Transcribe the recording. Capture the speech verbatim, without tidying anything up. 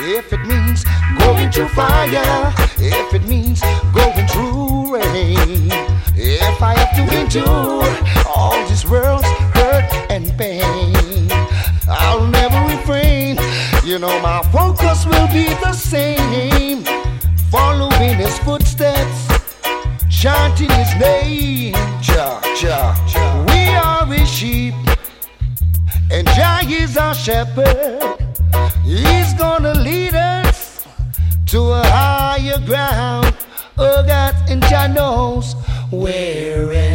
if it means going through fire, if it means going through rain, if I have to endure all this world's hurt and pain, I'll never refrain. You know my focus will be the same, following his footsteps, chanting his name. Jah, Jah, Jah. We are his sheep, and Jah is our shepherd. He's gonna lead us to a higher ground. Oh God, and Jah knows where.